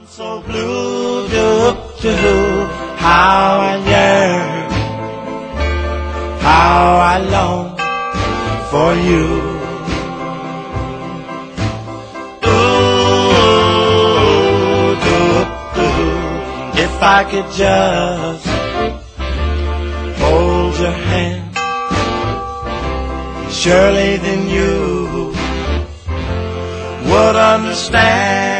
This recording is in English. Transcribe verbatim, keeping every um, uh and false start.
So blue, do, do, how I yearn, how I long for you. Ooh, do, do, if I could just hold your hand, surely then you would understand.